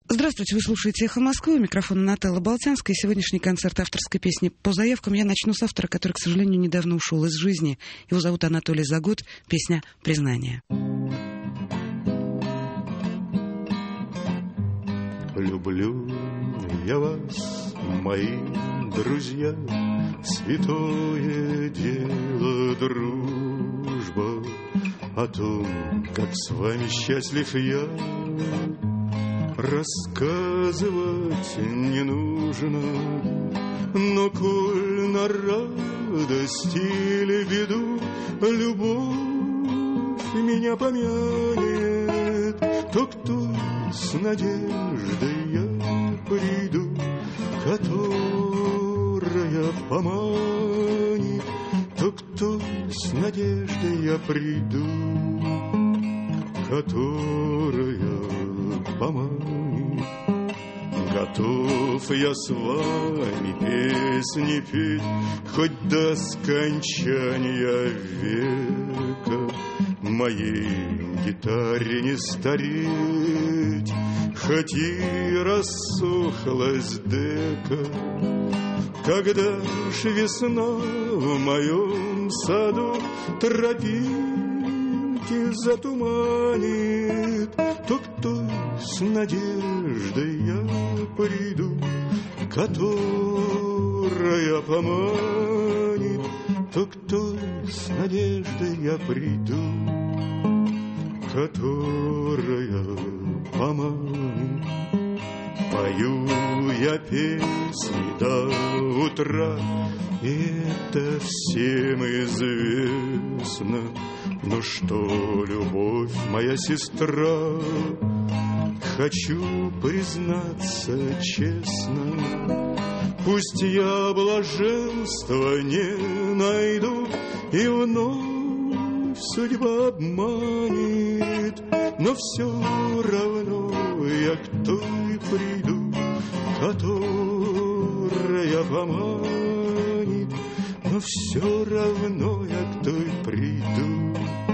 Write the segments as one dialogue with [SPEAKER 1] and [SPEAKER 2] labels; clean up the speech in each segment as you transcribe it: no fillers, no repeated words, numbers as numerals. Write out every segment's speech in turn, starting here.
[SPEAKER 1] Здравствуйте, вы слушаете «Эхо Москвы», у микрофона Наталья Болтянская. Сегодняшний концерт авторской песни по заявкам. Я начну с автора, который, к сожалению, недавно ушел из жизни. Его зовут Анатолий Загот. Песня «Признание».
[SPEAKER 2] Люблю я вас, мои друзья, святое дело дружба. О том, как с вами счастлив я, рассказывать не нужно. Но коль на радость или беду любовь меня помянет, то кто с надеждой я приду, которая поманит, то кто с надеждой я приду, которая поманит. Готов я с вами песни петь, хоть до скончания века. Моей гитаре не стареть, хоть и рассохлась дека. Когда ж весна в моем саду тропинки затуманит, то кто с надеждой я приду, которая поманит, то кто с надеждой я приду, которая поманит. Пою я песни до утра, это всем известно. Но что, любовь моя сестра, хочу признаться честно, пусть я блаженства не найду и вновь судьба обманет, но все равно я к той приду, которая поманит, но все равно я к той приду,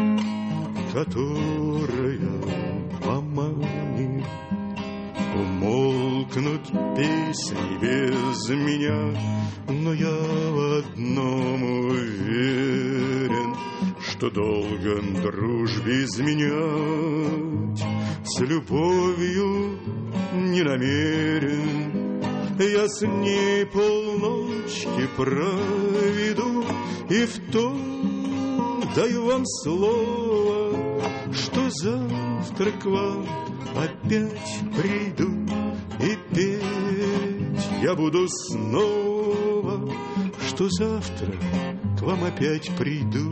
[SPEAKER 2] которая поманит. Умолкнут песни без меня, но я в одном уверен, что долго дружбе изменять с любовью не намерен. Я с ней полночки проведу, и в том даю вам слово, что завтра к вам опять приду, и петь я буду снова, что завтра к вам опять приду,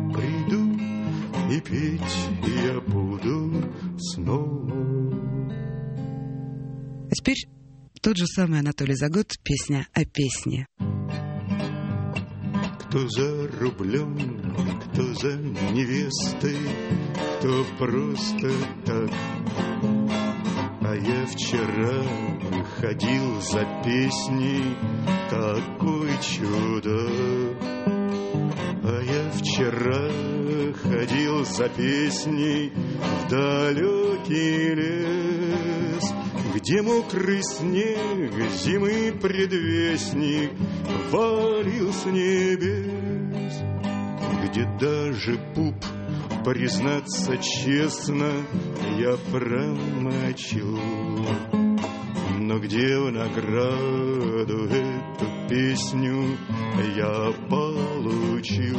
[SPEAKER 2] и петь я буду снова.
[SPEAKER 1] А теперь тот же самый Анатолий Загот, песня о песне.
[SPEAKER 2] Кто за рублем, кто за невестой, кто просто так. А я вчера ходил за песней, такой чудак. А я вчера ходил за песней в далекий лес, где мокрый снег, зимы предвестник, валил с небес, где даже пуп, признаться честно, я промочил, но где в награду эту песню я получил.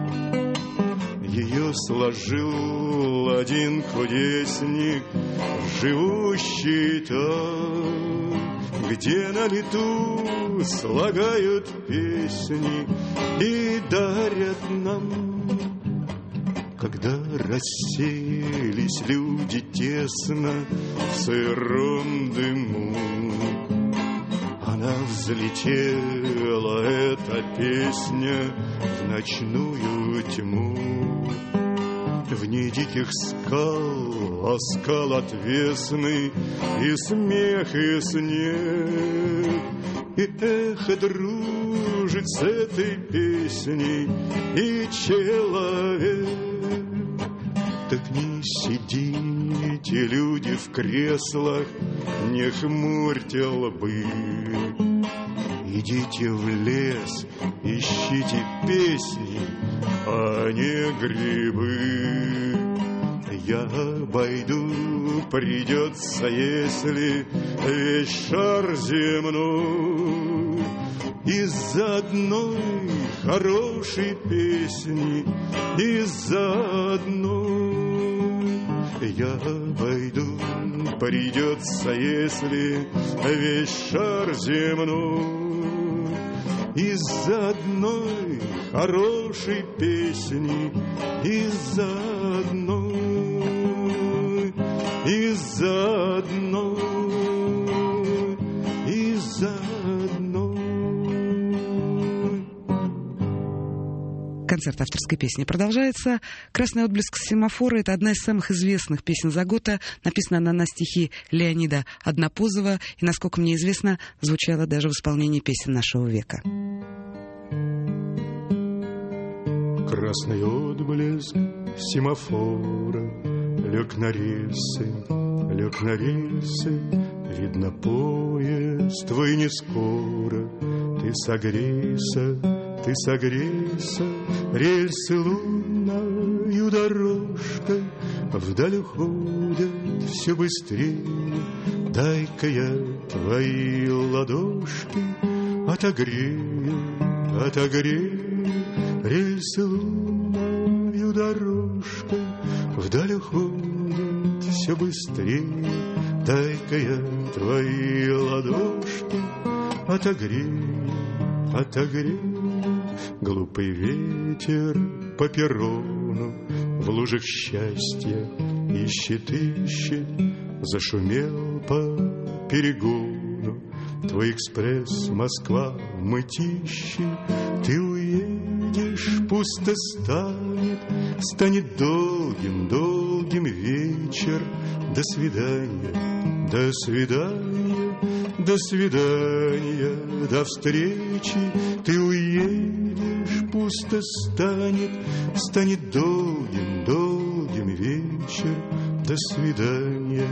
[SPEAKER 2] Ее сложил один кудесник, живущий там, где на лету слагают песни и дарят нам. Когда расселись люди тесно в сыром дыму, она взлетела, эта песня, в ночную тьму. В ней диких скал, а скал отвесный, и смех, и снег, и эхо дружит с этой песней, и человек. Так не сидите, люди в креслах, не хмурьте лбы. Идите в лес, ищите песни, а не грибы. Я обойду, придется, если весь шар земной, из-за одной хорошей песни, из-за одной. Я обойду, придется, если весь шар земной, из-за одной хорошей песни, из-за одной, из-за одной, из-за одной.
[SPEAKER 1] Концерт авторской песни продолжается. «Красный отблеск семафора» — это одна из самых известных песен Загота. Написана она на стихи Леонида Однопузова и, насколько мне известно, звучала даже в исполнении песен нашего века.
[SPEAKER 2] Красный отблеск семафора лег на рельсы, видно, поезд твой не скоро. Ты согрейся, рельсы лунною дорожкой вдаль уходят все быстрее. Дай-ка я твои ладошки отогрею, рельсы лунною дорожкой вдаль уходят все быстрее. Дай-ка я твои ладошки отогрею. Глупый ветер по перрону в лужах счастья ищет, зашумел по перегону. Твой экспресс Москва мытищи, ты уедешь, пусто станет долгим вечер. До свидания, до встречи. Ты уедешь, пусто станет долгим вечер. До свидания,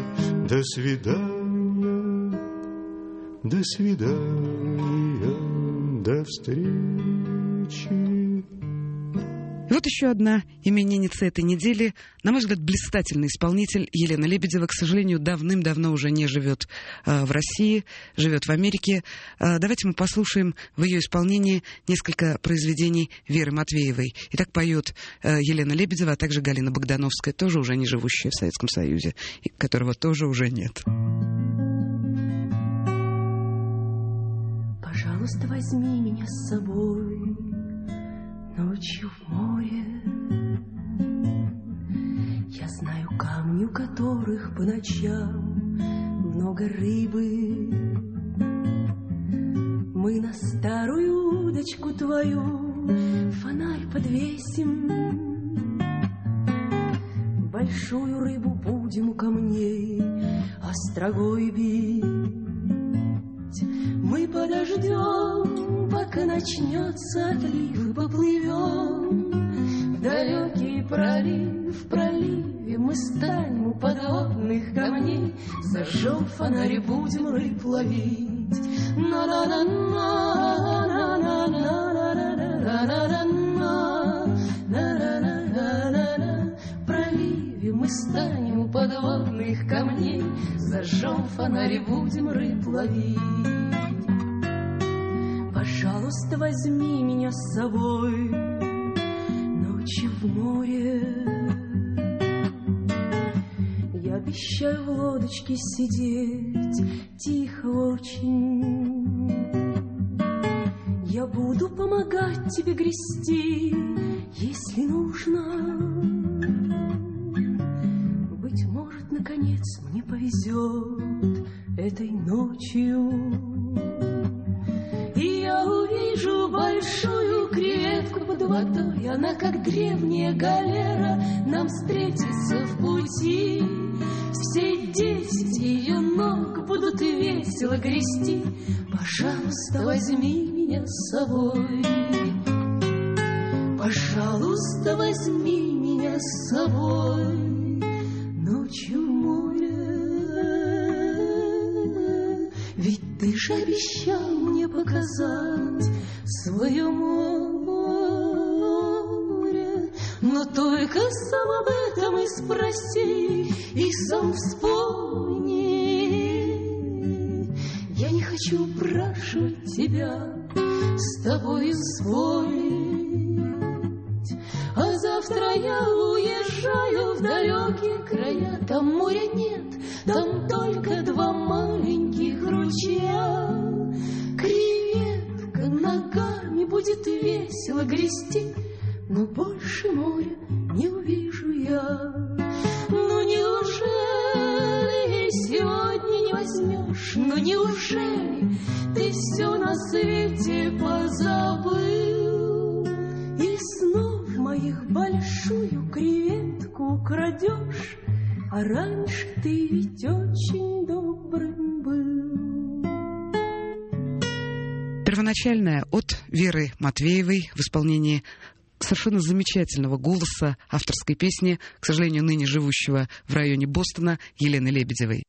[SPEAKER 2] до встречи.
[SPEAKER 1] И вот еще одна именинница этой недели. На мой взгляд, блистательный исполнитель Елена Лебедева, к сожалению, давным-давно уже не живет в России, живет в Америке. Давайте мы послушаем в ее исполнении несколько произведений Веры Матвеевой. И так поет Елена Лебедева, а также Галина Богдановская, тоже уже не живущая в Советском Союзе, и которого тоже уже нет.
[SPEAKER 3] Пожалуйста, возьми меня с собой ночью в море. Я знаю камни, у которых по ночам много рыбы. Мы на старую удочку твою фонарь подвесим, большую рыбу будем у камней острогой бить. Мы подождем, пока начнется отлив, и поплывем в далекий пролив. В проливе мы станем у подводных камней, зажжем фонарь и будем рыб ловить. В проливе мы станем у подводных камней, зажжем фонарь и будем рыб ловить. Пожалуйста, возьми меня с собой ночью в море. Я обещаю в лодочке сидеть тихо очень. Я буду помогать тебе грести, если нужно. Быть может, наконец мне повезет этой ночью, и я увижу большую креветку под водой. Она, как древняя галера, нам встретится в пути. Все 10 ее ног будут весело грести. Пожалуйста, возьми меня с собой. Пожалуйста, возьми меня с собой. хочу море, ведь ты ж обещал мне показать свое море. Но только сам об этом и спроси, и сам вспомни. Я не хочу упрашивать тебя с тобой спорить, а завтра я уезжаю в далекие края. Там моря нет, там только два маленьких ручья. Креветка ногами будет весело грести, но больше моря не увижу я. Ну неужели сегодня не возьмешь? Ну неужели ты все на свете позабыл? И снов моих большую креветку украдешь, а раньше ты ведь очень добрым был.
[SPEAKER 1] Первоначальная от Веры Матвеевой в исполнении совершенно замечательного голоса авторской песни, к сожалению, ныне живущего в районе Бостона, Елены Лебедевой.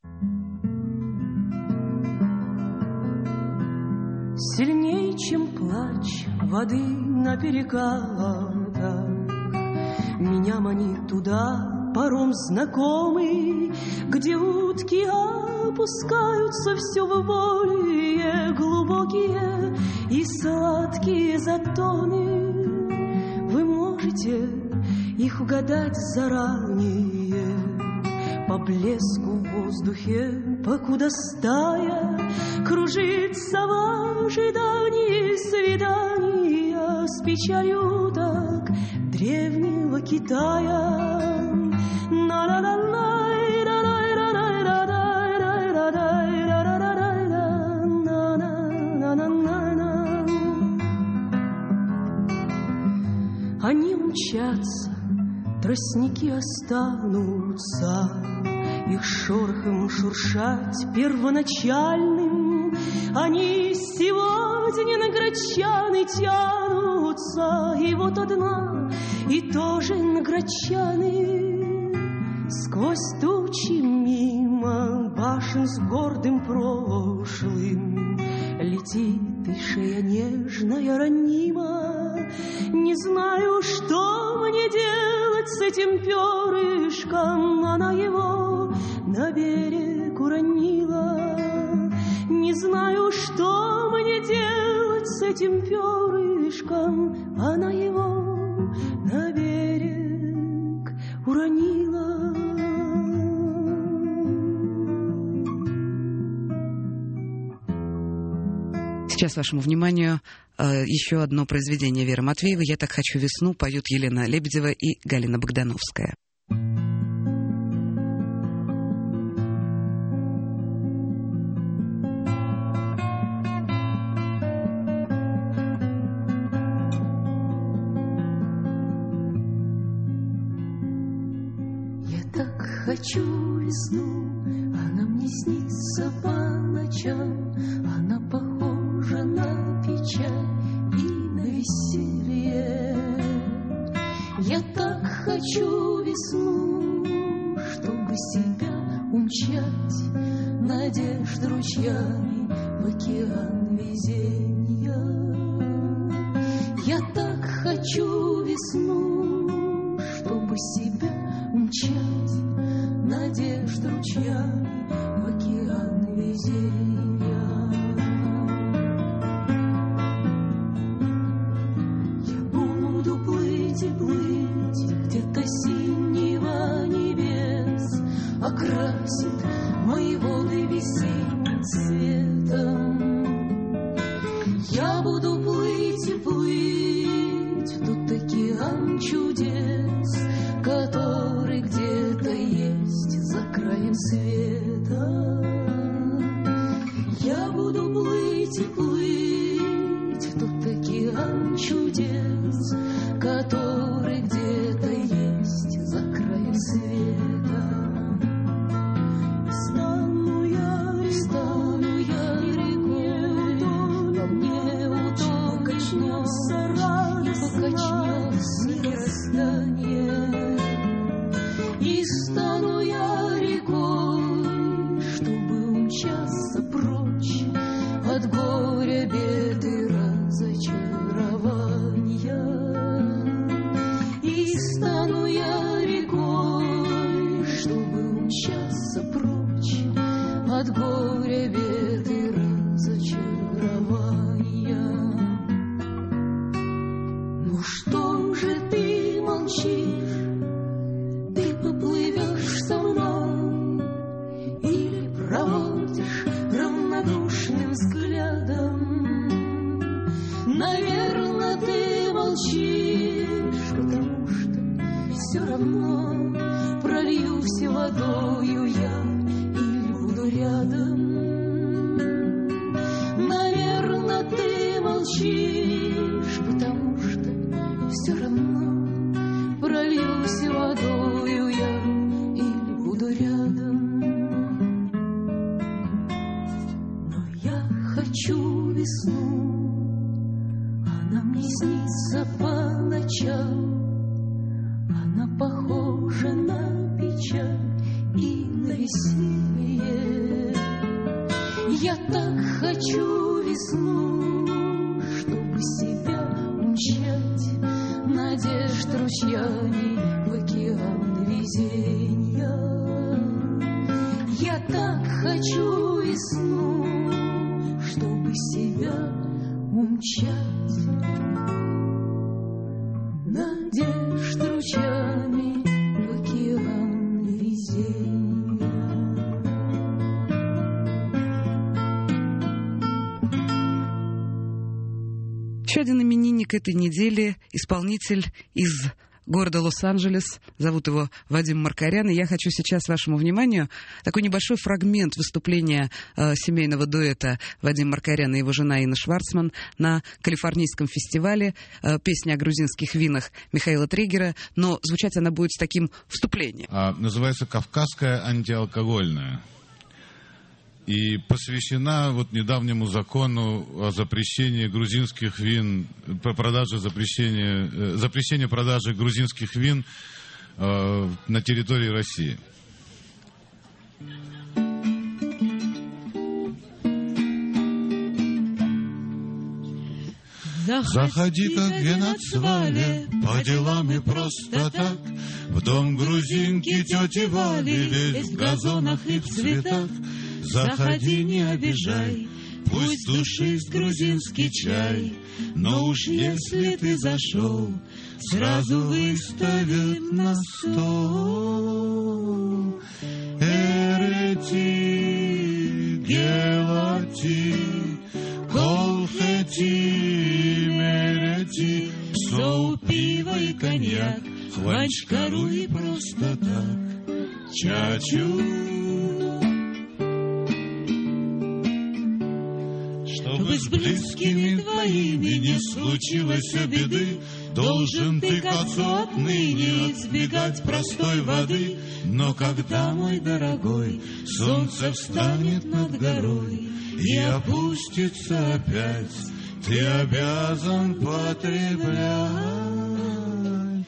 [SPEAKER 3] Сильней, чем плач воды на перекатах, меня манит туда паром знакомый, где утки опускаются все в более глубокие и сладкие затоны. Вы можете их угадать заранее по блеску в воздухе, покуда стая кружится в ожидании свидания с печалью так древнего Китая. Они умчатся, тростники останутся, их шорохом шуршать первоначальным. Они сегодня на Грачаны тянутся, и вот одна, и тоже на Грачаны. Сквозь тучи мимо башен с гордым прошлым летит и шея нежная ранима. Не знаю, что мне делать с этим перышком, она его на берег уронила. Не знаю, что мне делать с этим перышком, она его на берег уронила.
[SPEAKER 1] Сейчас вашему вниманию еще одно произведение Веры Матвеевой «Я так хочу весну» поют Елена Лебедева и Галина Богдановская.
[SPEAKER 3] Я так хочу весну, она мне снится по ночам, она похожа на печаль и на веселье. Я так хочу весну, чтобы себя умчать, надежд ручьями в океан везенья. Я так хочу весну, чтобы себя умчать, надежд ручьями в океан везенья. Я буду плыть и плыть, где-то синего небес окрасит мои воды весенним цветом. Я буду плыть и плыть в тот океан чудес, который где-то есть за краем света. Я буду плыть и плыть в тот океан чудес, который где-то есть за краем света. Стану я рекой, по мне удобно качнется радостно мироздание. И стану я разочарования. И стану я рекой, чтобы умчаться прочь от горя, бед и разочарования. Ну что же ты молчишь? Ты поплывешь со мной или проводишь равнодушным взглядом? Наверное, ты молчишь, потому что все равно прольюсь водою я или буду рядом. Наверное, ты молчишь, потому что все равно прольюсь водою я или буду рядом. Но я хочу весну, она мне снится по ночам. Она похожа на печаль и на веселье. Я так хочу весну, чтобы себя умчать, надежд ручьями в океан везенья. Я так хочу весну, чтобы себя умчать, надежд ручьями в океан везенья.
[SPEAKER 1] Еще один именинник этой недели, исполнитель из города Лос-Анджелес. Зовут его Вадим Маркарян. И я хочу сейчас вашему вниманию такой небольшой фрагмент выступления семейного дуэта Вадим Маркарян и его жена Инна Шварцман на калифорнийском фестивале. Песня о грузинских винах Михаила Трегера, но звучать она будет с таким вступлением.
[SPEAKER 4] Называется «Кавказская антиалкогольная». И посвящена вот недавнему закону о запрещении грузинских вин, по продаже, запрещение продажи грузинских вин на территории России. Заходи, как Генацвале, по делам и просто так, в дом грузинки тети Вали, весь в газонах и в цветах. Заходи, не обижай, пусть душист грузинский чай, но уж если ты зашел, сразу выставят на стол. Эрети, гелати, колхети, мерети, соу, пиво и коньяк, хванчкару и просто так, чачу. Чтобы с близкими твоими не случилось беды, должен ты к отцу отныне избегать простой воды. Но когда, мой дорогой, солнце встанет над горой и опустится опять, ты обязан потреблять.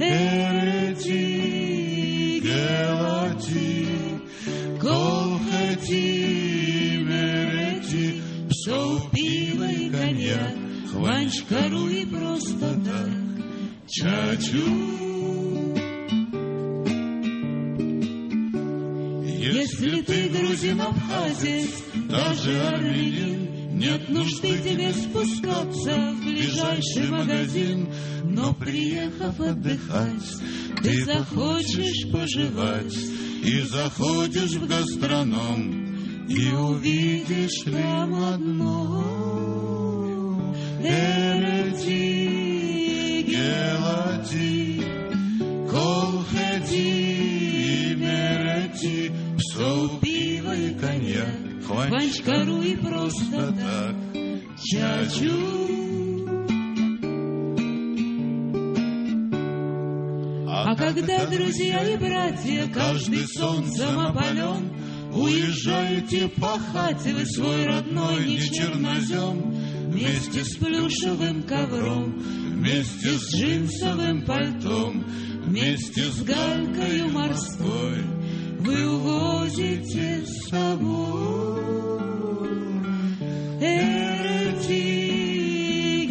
[SPEAKER 4] Эрети, гелати, колхети, мерети, псов, пиво и коньяк, хванчкару и просто так, чачу. Если ты грузин-абхазец, даже армянин, нет нужды тебе спускаться в ближайший магазин. Но приехав отдыхать, ты захочешь пожевать и заходишь в гастроном, и увидишь там одно. Эрети, гелати, колхети, мерети, псов, пиво и коньяк, хванчкару и просто так, чачу. А когда, друзья и братья, каждый солнцем опален, уезжаете пахать вы свой родной не чернозем, вместе с плюшевым ковром, вместе с джинсовым пальтом, вместе с галькою морской вы увозите с собой. Эрети,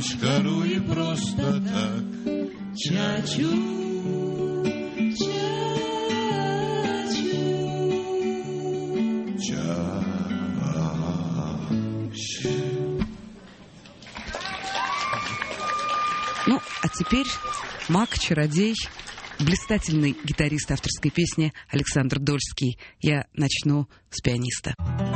[SPEAKER 4] шкалу и просто так.
[SPEAKER 3] Чачу, чачу.
[SPEAKER 4] Чаще.
[SPEAKER 1] Ну, а теперь маг-чародей, блистательный гитарист авторской песни Александр Дольский. Я начну с пианиста.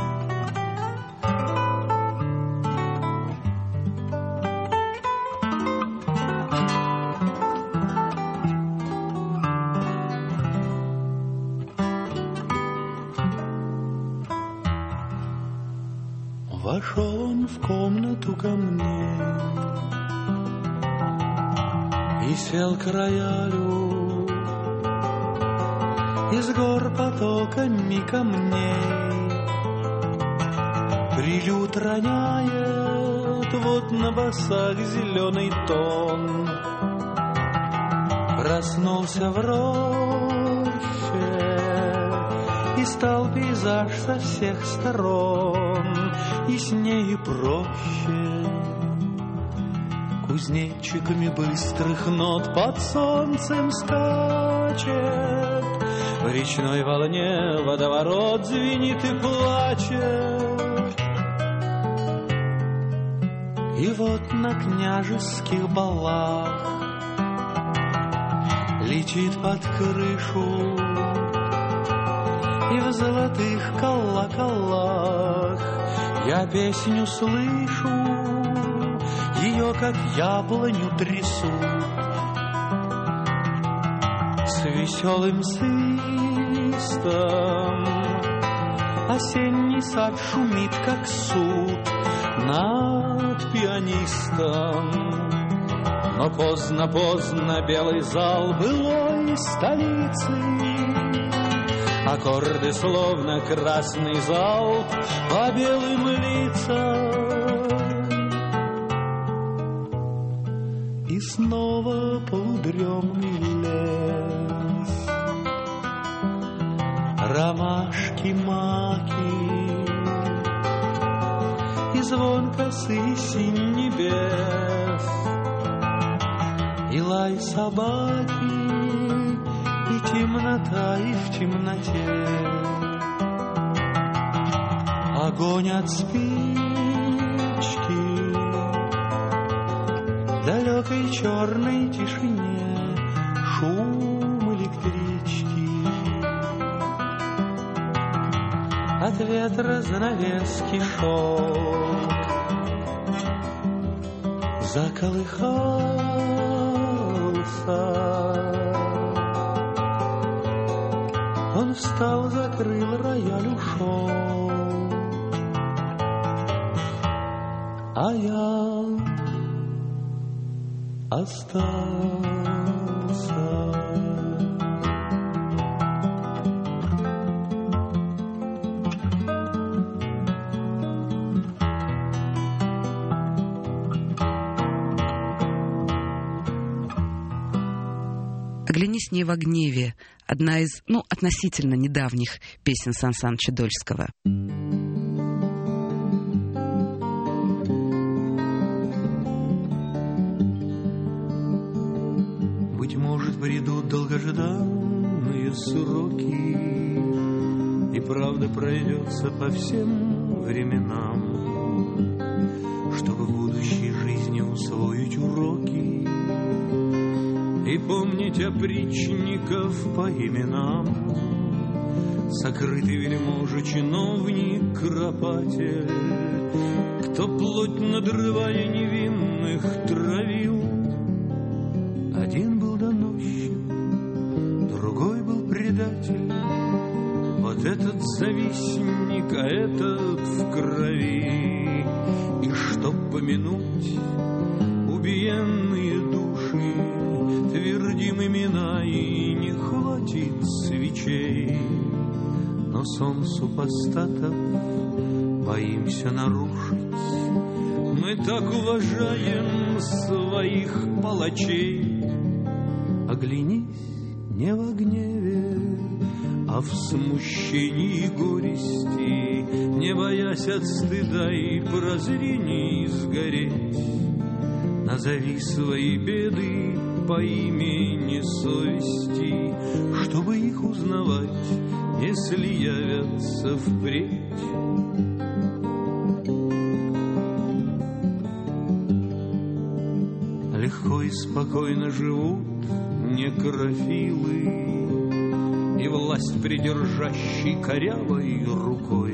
[SPEAKER 2] Вошел он в комнату ко мне и сел к роялю. Из гор потоками камней прилют роняет вот на басах зеленый тон. Проснулся в роще и стал пейзаж со всех сторон яснее и проще. Кузнечиками быстрых нот под солнцем скачет, в речной волне водоворот звенит и плачет. И вот на княжеских балах летит под крышу, и в золотых колоколах я песню слышу, ее как яблоню трясут. С веселым свистом осенний сад шумит, как суд над пианистом. Но поздно-поздно белый зал былой столицы, аккорды словно красный залп по белым лицам. И снова полудремный лес, ромашки, маки, и звон косы синь небес, и лай собаки, и темнота, и в темноте огонь от спички в далекой черной тишине, шум электрички, от ветра занавески шелк заколыхался. Он встал, закрыл рояль, ушел, а я остался.
[SPEAKER 1] «Оглянись не во гневе» — одна из, относительно недавних песен Сан Саныча Дольского.
[SPEAKER 2] Быть может, придут долгожданные сроки, и правда пройдется по всем временам, чтобы в будущей жизни усвоить уроки и помнить опричников по именам. Сокрытый вельможа, чиновник, кропатель, кто плоть надрывая невинных травил. Один был доносчик, другой был предатель, вот этот завистник, а этот в крови. И чтоб помянуть убиенные души, твердим имена, и не хватит свечей. Но сон супостатов боимся нарушить, мы так уважаем своих палачей. Оглянись не во гневе, а в смущении и горести, не боясь от стыда и прозрений сгореть.
[SPEAKER 5] Назови свои беды по имени совести, чтобы их узнавать, если явятся впредь. Легко и спокойно живут некрофилы, и власть придержащей корявой рукой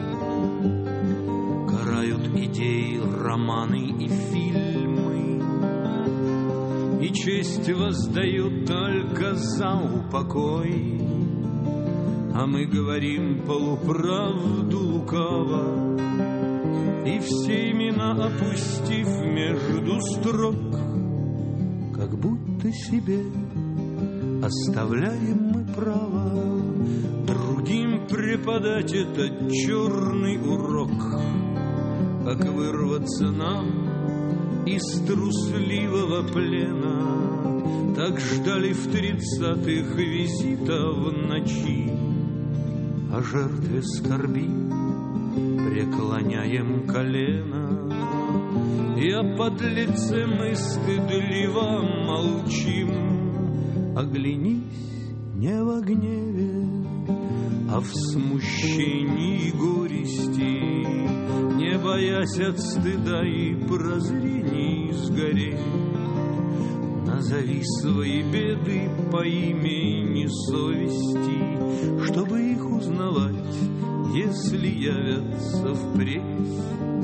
[SPEAKER 5] карают идеи, романы и фильмы, и честь воздают только за упокой. А мы говорим полуправду лукаво, и все имена опустив между строк, как будто себе оставляем мы право другим преподать этот черный урок. Как вырваться нам из трусливого плена, так ждали в 30-х визита в ночи. О жертве скорби преклоняем колено, и о подлеце мы стыдливо молчим. Оглянись не в гневе, а в смущении и горести, не боясь от стыда и прозрений сгореть. Назови свои беды по имени совести, чтобы их узнавать, если явятся впредь.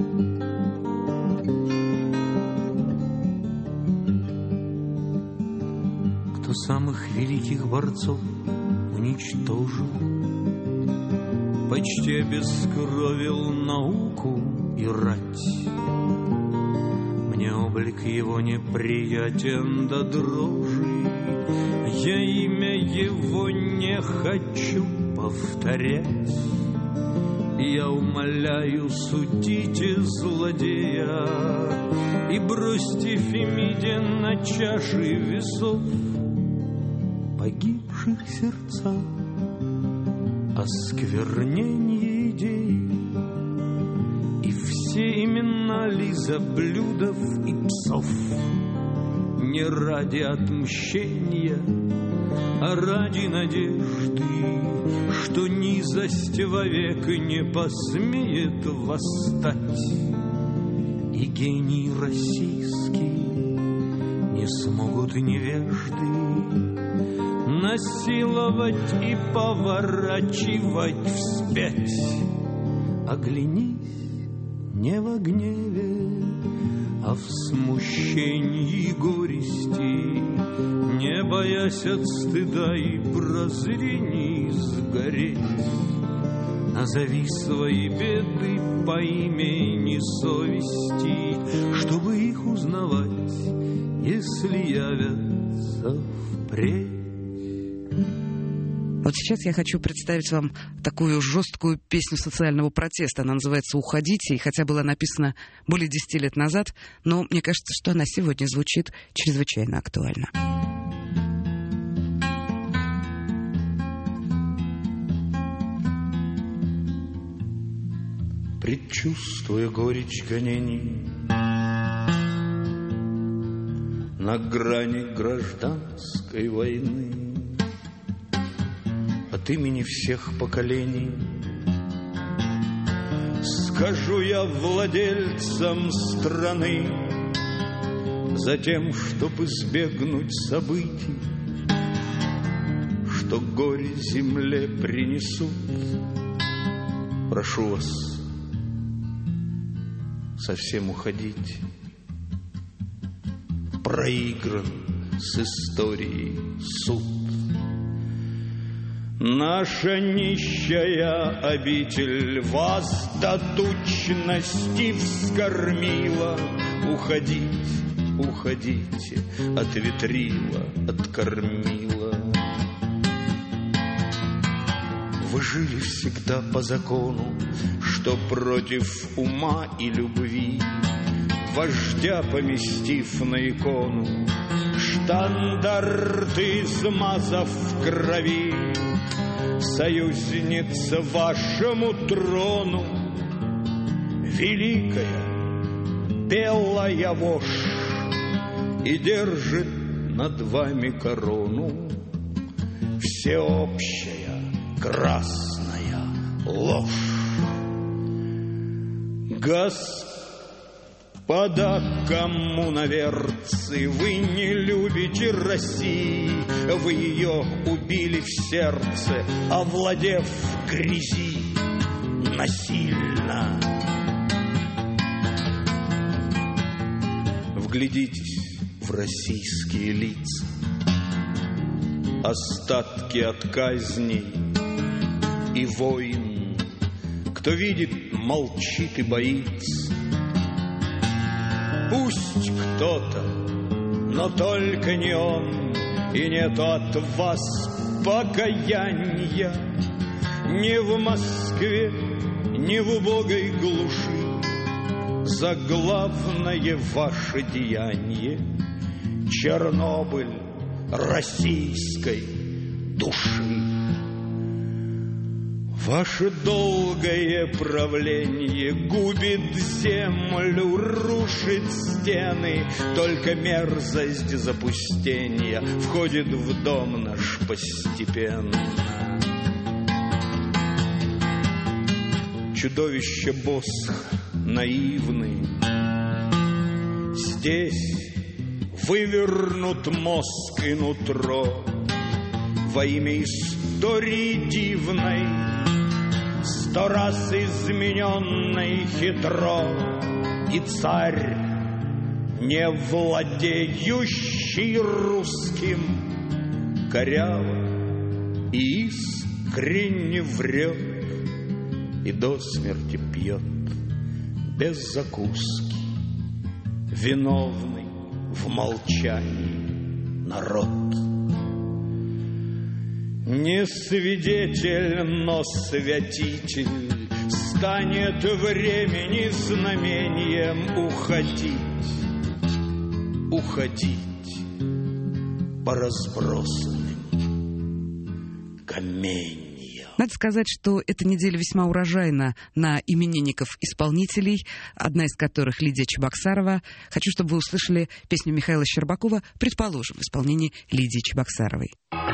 [SPEAKER 5] Кто самых великих борцов уничтожил, почти обескровил науку и рать. Мне облик его неприятен до дрожи, я имя его не хочу повторять. Я умоляю, судите злодея и бросьте Фемиде на чаши весов погибших сердца, осквернение идей. И все имена лизоблюдов и псов не ради отмщения, а ради надежды, что низость вовек не посмеет восстать. И гений российский не смогут невежды насиловать и поворачивать вспять. Оглянись не в гневе, а в смущении и горести, не боясь от стыда и прозрений сгореть. Назови свои беды по имени совести, чтобы их узнавать, если явятся впредь.
[SPEAKER 1] Вот сейчас я хочу представить вам такую жесткую песню социального протеста. Она называется «Уходите», и хотя была написана более 10 лет назад, но мне кажется, что она сегодня звучит чрезвычайно актуально.
[SPEAKER 5] Предчувствуя горечь гонений на грани гражданской войны, от имени всех поколений скажу я владельцам страны, за тем, чтобы избегнуть событий, что горе земле принесут. Прошу вас совсем уходить. Проигран с историей суд. Наша нищая обитель вас до тучности вскормила. Уходите, уходите, ответрила, откормила. Вы жили всегда по закону, что против ума и любви, вождя поместив на икону, штандарты измазав в крови, союзница вашему трону, великая белая вошь, и держит над вами корону. Всеобщая красная ложь. Господа коммуноверцы, вы не любите России, вы ее убили в сердце, овладев грязи насильно. Вглядитесь в российские лица, остатки от казней и войн. Кто видит, молчит и боится. Пусть кто-то, но только не он, и нету от вас покаяния ни в Москве, ни в убогой глуши. Заглавное ваше деяние — Чернобыль российской души. Ваше долгое правление губит землю, рушит стены. Только мерзость запустения входит в дом наш постепенно. Чудовище Босх наивны, здесь вывернут мозг и нутро во имя истории дивной, 100 раз измененной хитро. И царь, не владеющий русским, коряво и искренне врет и до смерти пьет без закуски, виновный в молчании народ. Не свидетель, но святитель станет времени знамением уходить по разбросанным каменьям.
[SPEAKER 1] Надо сказать, что эта неделя весьма урожайна на именинников-исполнителей, одна из которых Лидия Чебоксарова. Хочу, чтобы вы услышали песню Михаила Щербакова, предположим, в исполнении Лидии Чебоксаровой.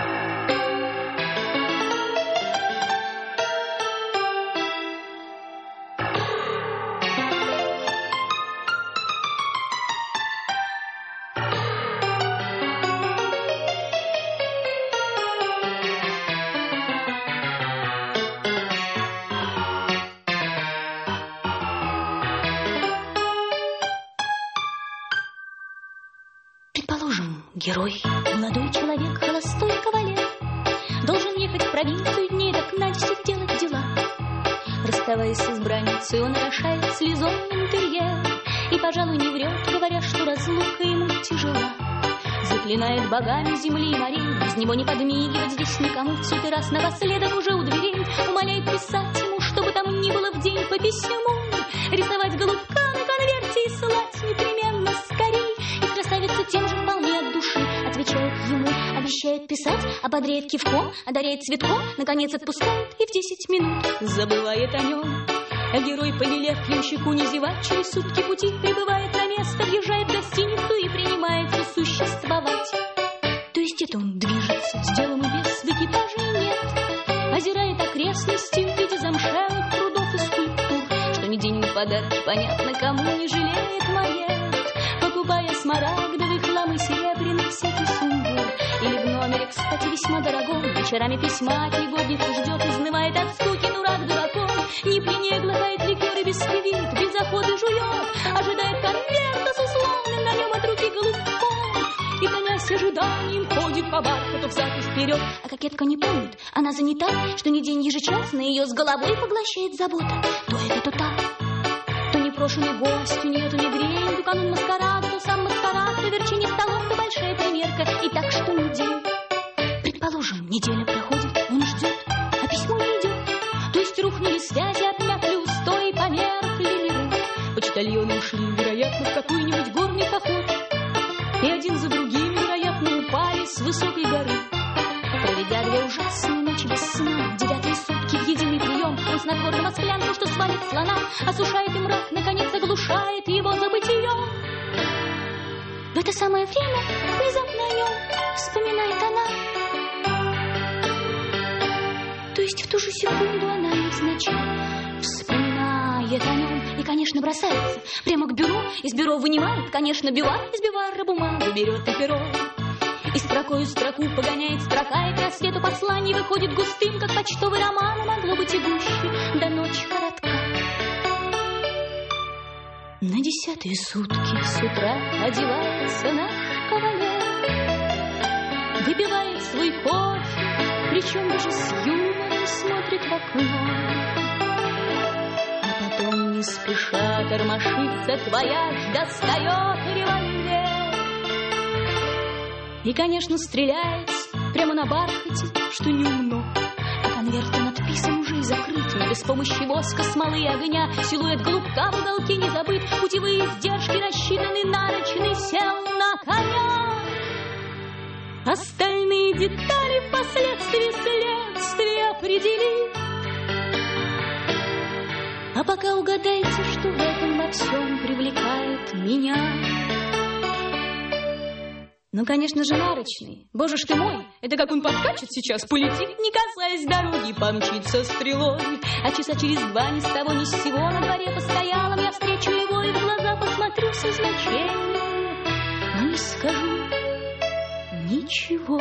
[SPEAKER 6] Герой, молодой человек, холостой кавалер, должен ехать в провинцию дней так на 10 делать дела. Расставаясь с избранницей, он орошает слезой интерьер и, пожалуй, не врет, говоря, что разлука ему тяжела. Заклинает богами земли и морей без него не подмигивать здесь никому. В сотый раз напоследок уже у дверей умоляет писать ему, чтобы там ни было в день по письму, рисовать голубка на конверте и слать непременно скорей. И красавица тем же вполне от души отвечает ему, обещает писать, ободряет кивком, одаряет цветком, наконец отпускает и в 10 минут забывает о нем. А герой, повелев ямщику не зевать, через сутки пути прибывает на место, въезжает в гостиницу и принимается существовать. То есть это он движется с делом и без, в экипаже нет, озирает окрестности в виде замшелых прудов и скульптур, что ни день, ни подарки, понятно кому, не жалеет монет, покупая смарагдовый хлам и серебряный всякий сумбур. Или в номере, кстати, весьма дорогом, вечерами письма от негодницы ждет, изнывает от скуки дурак дураком, не пьянее глотает ликер и бисквит, без охоты жует, ожидает конверта с условным на нем от руки голубком, и, тонясь ожиданием, ходит по бархату взад и вперед. А кокетка не помнит, она занята, что ни день ежечасно ее с головой поглощает забота. То это, то так, то непрошенный гость, у нее то мигрень, то канун маскарада, то сам маскарад, то верчение столом, то большая примерка, и так что неделю. Предположим, неделя проходит, он ждет, а письмо не идет. То есть рухнули связи, обмякли устои, померкли миры. Почтальоны ушли, вероятно, в какой-нибудь горный поход, и один за другим, вероятно, упали с высокой горы. Проведя 2 ужасные ночи без сна, 9-е сутки в единый прием, он снотворного склянку, что свалит слона, осушает и мрак, наконец оглушает его забытьем. В это самое время внезапно о нем вспоминает она. То есть в ту же секунду она невзначай вспоминает о нем и, конечно, бросается прямо к бюро. Из бюро вынимает, конечно, бивар, из бивара бумагу берет и перо. И строкою строку погоняет строка, и к рассвету послание выходит густым, как почтовый роман, а могло быть и гуще, да ночь коротка. На 10-е сутки с утра одевается наш кавалер, выпивает свой кофе, причем даже с юмором смотрит в окно. А потом не спеша тормошится твоя, достает револьвер. И, конечно, стреляет прямо на бархате, что не умно. А конверт он отписан уже и закрыт, но без помощи воска, смолы и огня. Силуэт голубка в уголке не забыт, путевые издержки рассчитаны, нарочный сел на коня. Остальные детали впоследствии следствие определит. А пока угадайте, что в этом во всем привлекает меня. Ну, конечно же, нарочный. Боже ж ты мой, это как он подкачет сейчас, полетит, не касаясь дороги, помчится стрелой. А часа через 2 ни с того ни с сего на дворе постоялом я встречу его и в глаза посмотрю со значением, но не скажу ничего.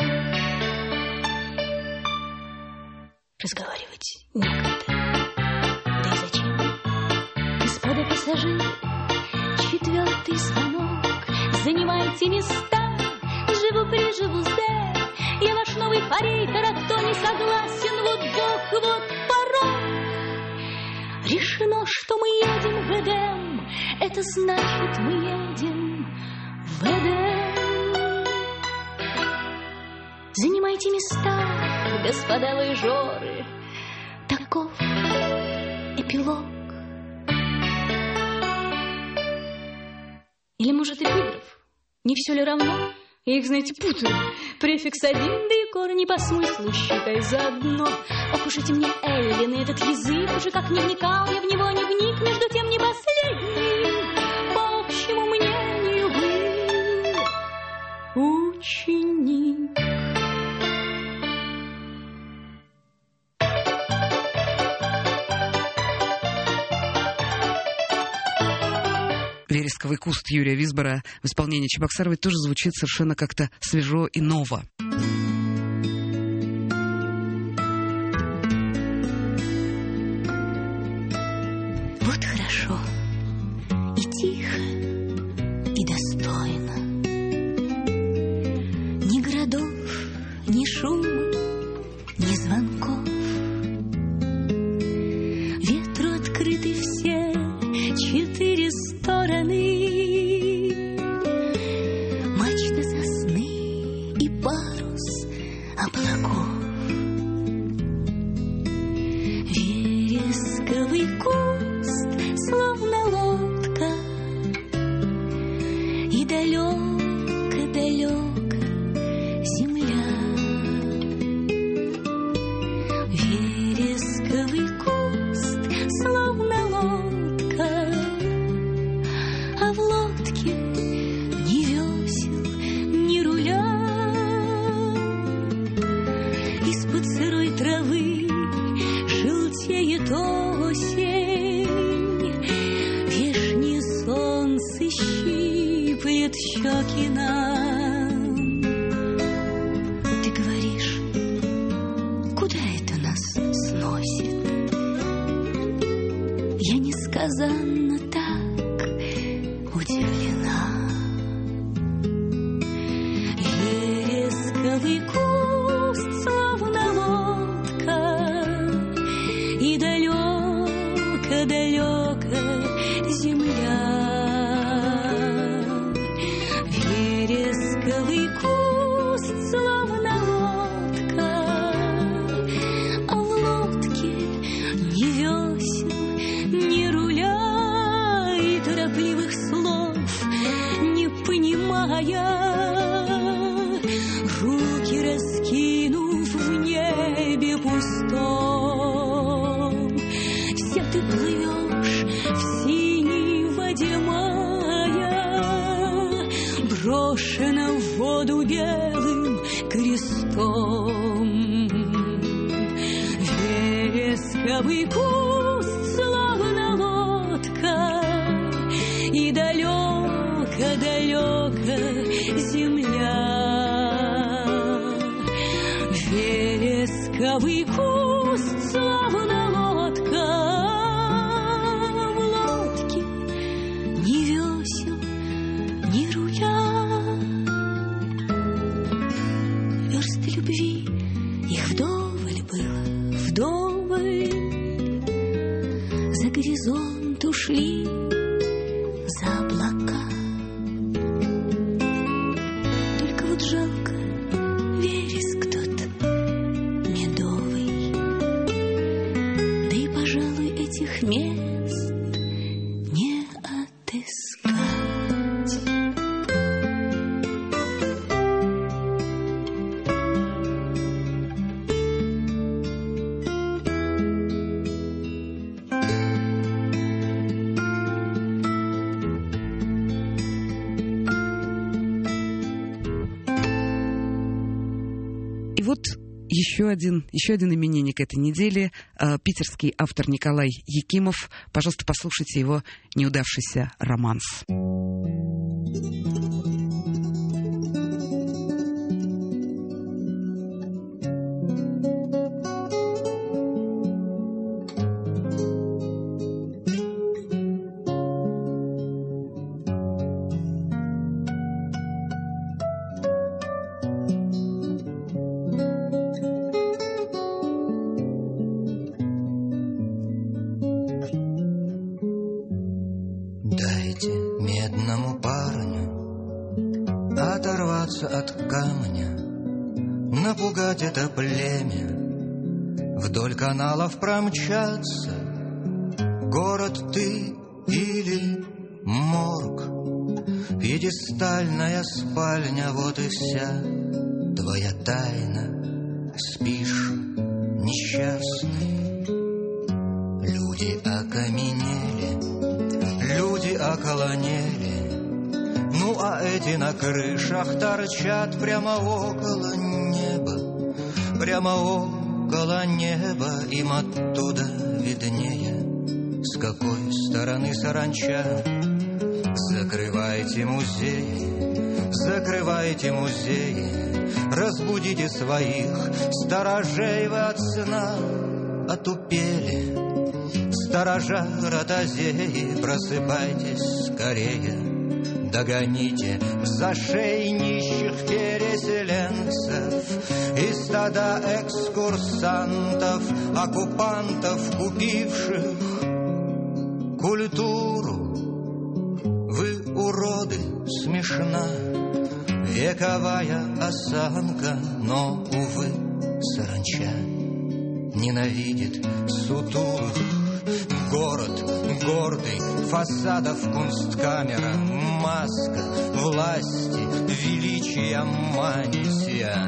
[SPEAKER 6] Разговаривать некогда. Да и зачем? Господа пассажиры, 4-й звонок. Занимайте места. Живу-приживу, зэ. Я ваш новый форейтер, а кто не согласен, вот бог, вот порог. Решено, что мы едем в Эдем. Это значит, мы едем в Эдем. Занимайте места, господа вояжеры. Таков эпилог. Или, может, эпиграф? Не все ли равно? Я их, знаете, путаю. Префикс один, да и корни по смыслу, считай заодно. Ох уж эти мне эллины, этот язык, уже как не вникал, я в него не вник, между тем не последний, по общему мнению, был ученик.
[SPEAKER 1] Вересковый куст Юрия Висбора в исполнении Чебоксаровой тоже звучит совершенно как-то свежо и ново.
[SPEAKER 6] Вот хорошо, и тихо, и достойно. Ни городов, ни шума, ни звонков. Ветру открыты все 4 стороны. Мачта сосны и парус облаков. Вересковый куст, словно лодка, и далеко-далеко земля. Вересковый куст, словно лодка, а в лодке ни весел, ни руля. Из-под сырой травы желтеет осень, вешнее солнце щиплет щеки нам. Ты говоришь, куда это нас сносит? Я несказанно так удивлена. Вересковый куст, словно лодка, и далеко-далеко земля. Вересковый куст, словно лодка, а в лодке ни весел, ни руля, и торопливых слов не понимая, руки
[SPEAKER 3] крестом. Вересковый куст, словно лодка, и далеко-далеко земля. Вересковый куст, словно лодка, в лодке ни весел, ни руля. Версты любви, их вдоволь было, вдоволь. За горизонт ушли, за облака. Только вот жалко, вереск тот медовый. Да и, пожалуй, этих мест не отыскать.
[SPEAKER 1] И вот еще один именинник этой недели, питерский автор Николай Якимов. Пожалуйста, послушайте его неудавшийся романс.
[SPEAKER 7] Дайте медному парню оторваться от камня, напугать это племя, вдоль каналов промчаться. Город ты или морг, пьедестальная спальня, вот и вся твоя тайна. Спишь, несчастный, люди окаменели, люди околонели. Ну а эти на крышах торчат прямо около неба, прямо около неба. Им оттуда виднее, с какой стороны саранча. Закрывайте музеи, закрывайте музеи, разбудите своих сторожей. Вы от сна отупели, сторожа ротозеи, просыпайтесь скорее, догоните за шеи нищих переселенцев и стада экскурсантов, оккупантов, купивших культуру. Вы уроды, смешна вековая осанка, но, увы, саранча ненавидит сутулых. Город гордый, фасадов кунсткамера, маска власти, величия, мантия.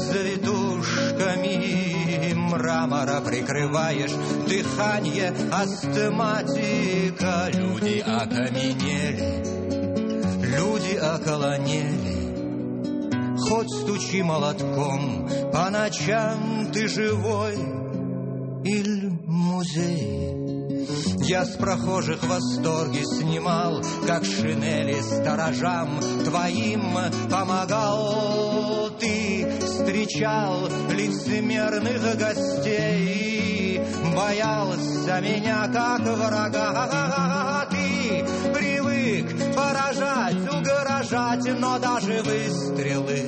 [SPEAKER 7] Завитушками мрамора прикрываешь дыхание, астматика. Люди окаменели, люди околонели. Хоть стучи молотком, по ночам ты живой или музей. Я с прохожих в восторге снимал, как шинели сторожам твоим помогал. Ты встречал лицемерных гостей, боялся меня как врага. Ты привык поражать, угрожать, но даже выстрелы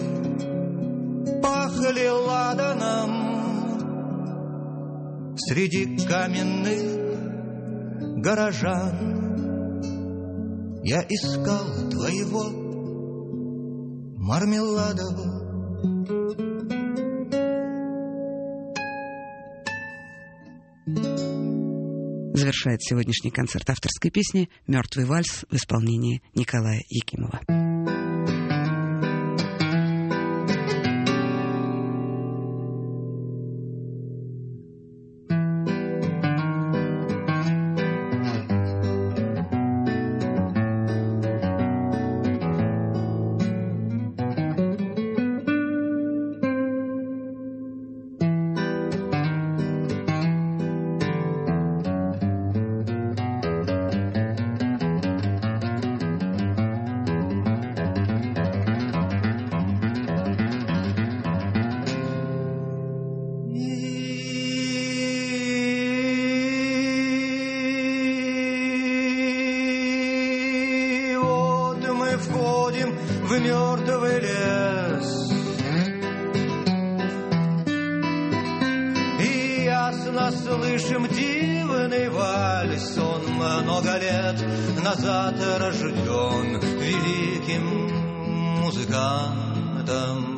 [SPEAKER 7] пахли ладаном. Среди каменных горожан я искал твоего мармеладового.
[SPEAKER 1] Завершает сегодняшний концерт авторской песни «Мертвый вальс» в исполнении Николая Якимова.
[SPEAKER 7] послышим дивный вальс. Он много лет назад рожден великим музыкантом.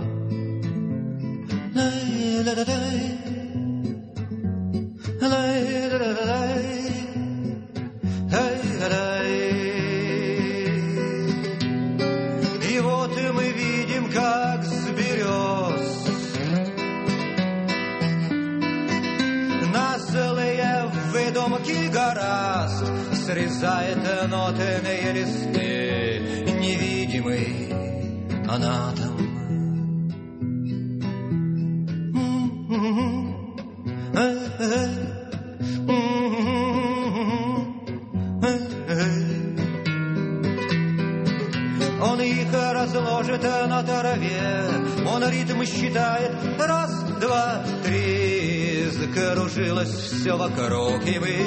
[SPEAKER 7] И вот и мы видим, как с берез на целые выдумки гораст срезает нотные листы невидимый анатом. Он их разложит на траве, он ритм считает, раз, два, три. Закружилось все вокруг, и мы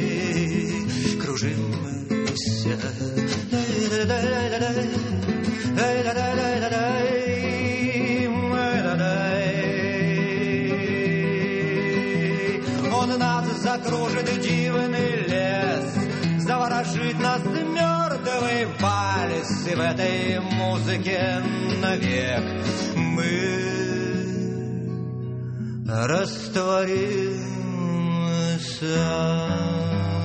[SPEAKER 7] кружимся. Он нас закружит дивный лес, заворожит нас мертвый вальс, и в этой музыке навек мы растворимся.